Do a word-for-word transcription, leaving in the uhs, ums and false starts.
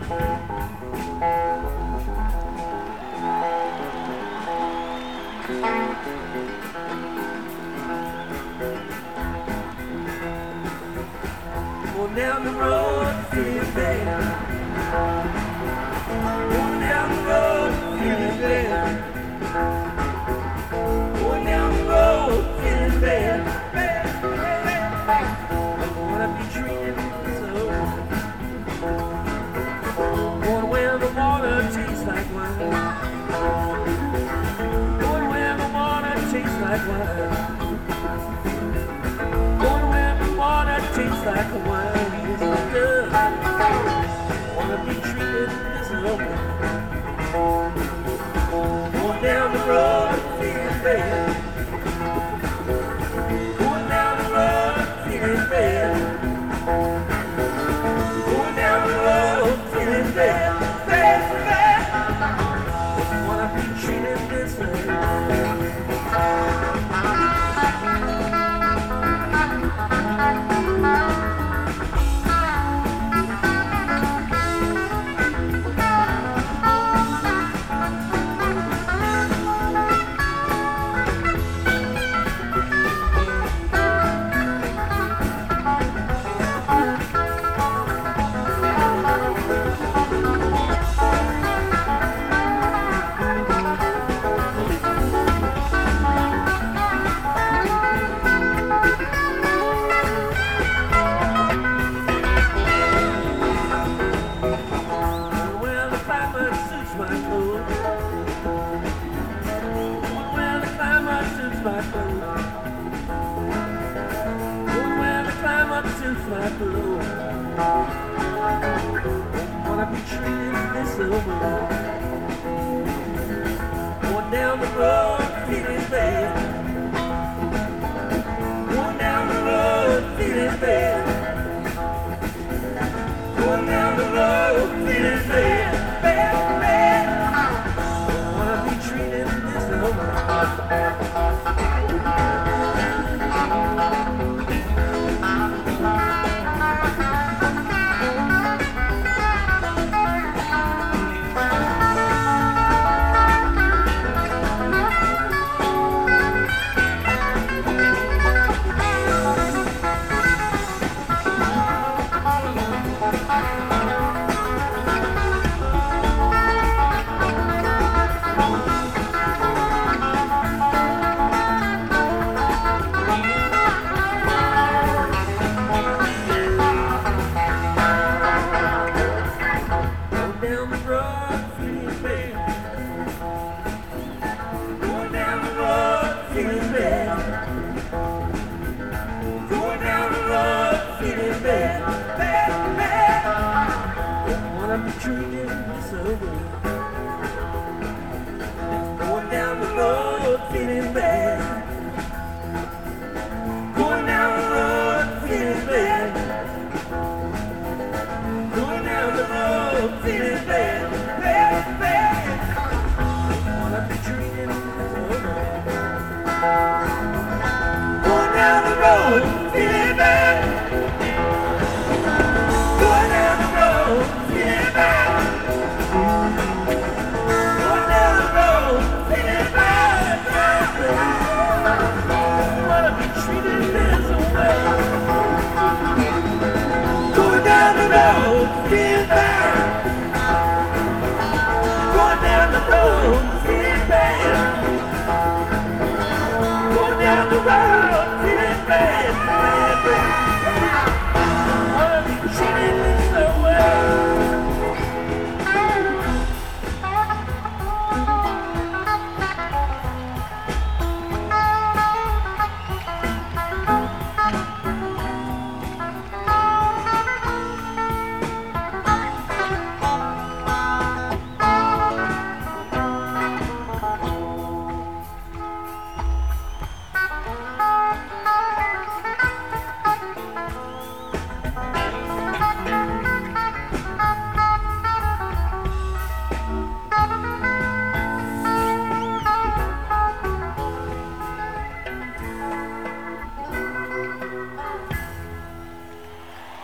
Going down the road, feeling bad. Going down the road, feeling bad. Going down the road, feeling bad. Bad, bad, bad. I wanna be treated so. Going where the water tastes like wine. Going where the water tastes like wine. Tastes like a wine, it's my love. Wanna be treated as a woman. Going down the road, feeling bad. Going down the road, feeling bad. Going down the road, feeling bad, bad, bad. Wanna be treated this way. My below. Wanna be treated this way. Going down the road, feeling bad. Going down the road, feeling bad. Going down the road, feeling bad, bad, bad. Wanna be treated this way. I'm treated so well. Going down the road, feeling bad. Going down the road, feeling bad. Going down the road, feeling bad.